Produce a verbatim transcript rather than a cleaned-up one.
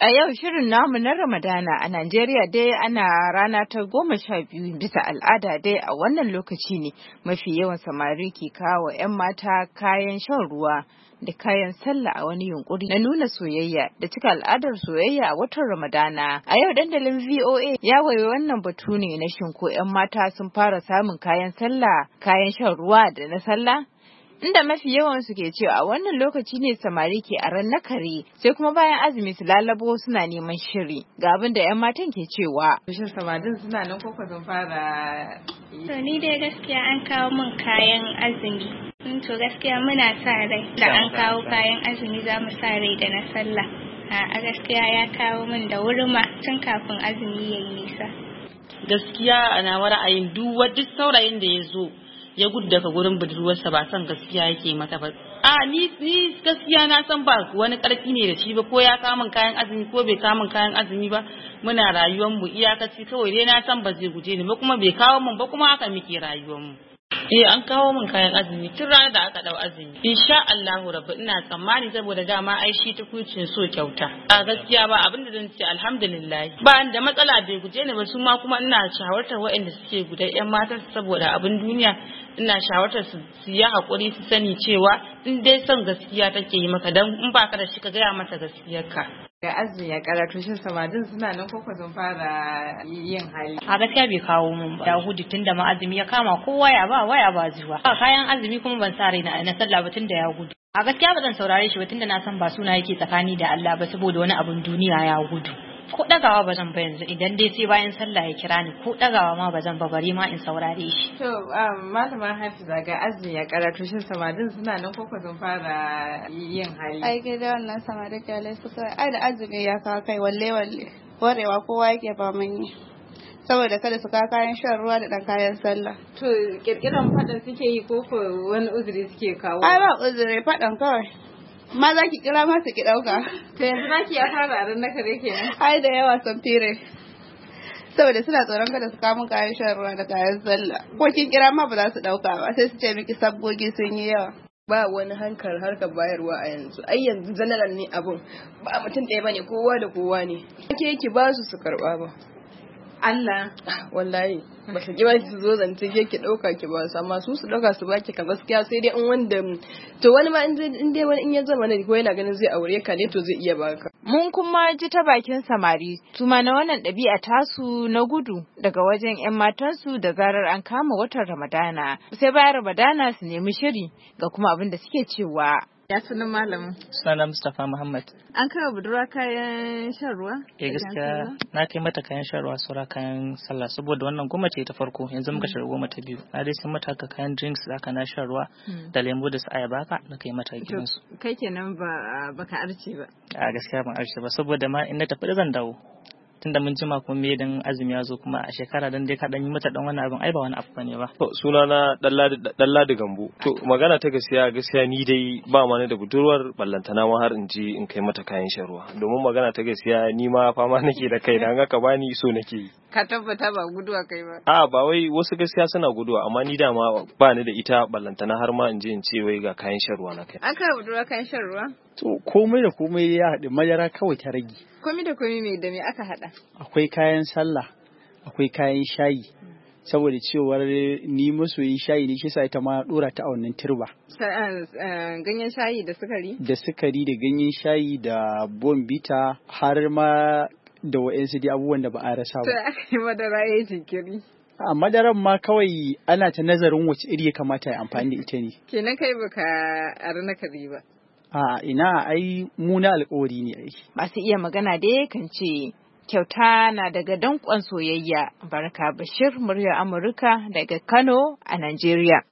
A yau shirin namu na Ramadana a Najeriya dai ana rana ta goma sha biyu bisa al'ada dai a wannan lokaci ne mafi yawan samari ke kawo 'yan mata kayan shan ruwa da kayan sallah a wani yunkuri na nuna soyayya da cika al'adar soyayya a watan Ramadana. A yau dandalin V O A ya waye wannan batu ne na shin ko 'yan mata sun fara samun kayan sallah, kayan shan ruwa da na sallah? Inda mafi yawan su ke cewa a wannan lokaci ne samari ke aran na kare sai kuma bayan azumi su lalabo suna neman shiri. Ga abin da 'yan matan ke cewa. Shin samarin suna nan koko sun fara? To ni dai gaskiya an kawo min kayan azumi. To gaskiya muna sa rai da an kawo kayan azumi za mu sa rai da na sallah. A gaskiya ya kawo min da wuri ma tun kafin azumi ya yi nisa. Gaskiya ana ra'ayin duk duk saurayin da ya zo ya gudu daga gurin budurwarsa ba san gaskiya yake mata ba. A ni ni gaskiya na san ba wani karfi ne da shi ba, ko ya kamun kayan azumi ko bai kamun kayan azumi ba, muna rayuwar mu iyakaci kawai dai na san ba zai guje ni ba kuma bai kawo mun ba, kuma haka muke rayuwar mu. Eh an kawo min kayan azumi tun ranar da aka dau azumi. Insha Allahu rabbi ina tsammani saboda dama ai shi ta kucin so kyauta. A gaskiya ba abin da zan ce alhamdulillah. Ba da matsala bai guje ni ba, su ma kuma ina shawartar waɗanda suke gudan ƴan mata saboda abin duniya, ina shawartar su su yi hakuri su sani cewa in dai son gaskiya take yi maka, dan in baka da shi ka gaya mata gaskiyarka. Ga azumi ya karatu shin samadin suna nan koko sun fara yin hali? A gaskiya bai kawo mun ba. Da hudu tun da ma azumi ya kama ko waya ba waya ba zuwa. Ba kayan azumi kuma ban sa rai na na sallah ba tun da ya gudu. A gaskiya ba zan saurare shi ba tun da na san ba suna yake tsakani da Allah ba saboda wani abun duniya ya gudu. Ko dagawa ba zan ba yanzu idan dai sai bayan sallah ya kira ni, ko dagawa ma ba zan ba bare ma in saurare shi. To malama Hafiza ga azumi ya karatu shin samadin suna nan koko sun fara yin hali? Ai gida wannan samadin kyale suka ai da azumi ya kawo kai walle walle warewa kowa yake ba mani saboda kada su kawo kayan shan ruwa da dan kayan sallah. To kirkiran fadan suke yi koko wani uzuri suke kawo? Ai ba uzuri, fadan kawai. Ma za ki kira ma su ki ɗauka. To yanzu za ki ya fara a ran na kare kenan. Ai da yawa sun fire. Saboda suna tsoron kada su kamun kayan shan ruwa da kayan sallah. Ko kin kira ma ba za su ɗauka ba, sai su ce miki sabbogi sun yi yawa. Ba wani hankal harkar bayarwa a yanzu. Ai yanzu zanaran ne abun. Ba mutum ɗaya bane, kowa da kowa ne. Ake ki ba su su karɓa ba. Allah wallahi ba ka kiba su zo zance ke ki dauka ki ba su, amma su su dauka su baki ka gaskiya sai dai in wanda to wani ma in dai wani in ya zama ne ko yana ganin zai aure ka ne to zai iya baka. Mun kuma ji ta bakin samari su ma na wannan ɗabi'a tasu na gudu daga wajen 'yan matansu da zarar an kama watan Ramadana, sai bayan Ramadana su nemi shiri ga kuma abin da suke cewa. Ya sunan malamin? Sunana Mustapha Muhammad. An kai budurwa kayan shan ruwa? Eh gaskiya na kai mata kayan shan ruwa saura kayan sallah saboda wannan goma ce ta farko, yanzu muka shiga goma ta biyu. Na dai sai mata haka kayan drinks da aka na shan ruwa da lembu da su ayaba haka na kai mata gidan su. Kai kenan ba baka arce ba? A gaskiya ban arce ba saboda ma in na tafi zan dawo. Tunda mun jima kuma me dan azumi ya zo kuma a shekara dan dai ka dan yi mata dan wani abin ai ba wani abu bane ba. To suna na Dalladi Gambo. To magana ta gaskiya gaskiya ni dai ba ma ni da budurwar ballantana ma har in ji in kai mata kayan shan ruwa. Domin magana ta gaskiya ni ma fama nake da kai dan haka bani so nake yi. Ka tabbata ba guduwa kai ba? A ba wai wasu gaskiya suna guduwa amma ni dama ba ni da ita ballantana har ma in je in ce wai ga kayan shan ruwa na kai. An kai budurwa kayan shan ruwa? To komai da komai ya haɗu, madara kawai ta rage. Komai da komai mai da me aka haɗa? Akwai kayan sallah, akwai kayan shayi. Saboda cewar ni masoyin shayi ne shi sa ita ma dora ta a wannan turba. Ganyen shayi da sukari? Da sukari da ganyen shayi da bombita har ma da wa'yansu dai abubuwan da ba a rasa ba. To aka yi madara ya jinkiri. A madaran ma kawai ana ta nazarin wace iri ya kamata ya amfani da ita ne. Kenan kai baka arna kari ba. A ina ai muna alƙawari ne ai. Masu iya magana dai kan ce kyauta na daga danƙon soyayya. Baraka Bashir, muryar Amurka daga Kano a Najeriya.